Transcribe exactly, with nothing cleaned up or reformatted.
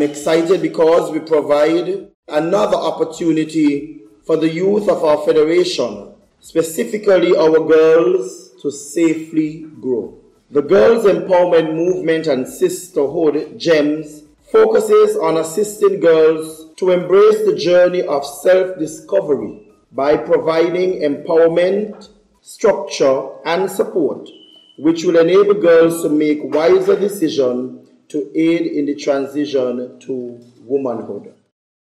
I'm excited because we provide another opportunity for the youth of our federation, specifically our girls, to safely grow. The Girls Empowerment Movement and Sisterhood GEMS focuses on assisting girls to embrace the journey of self-discovery by providing empowerment, structure, and support, which will enable girls to make wiser decisions to aid in the transition to womanhood.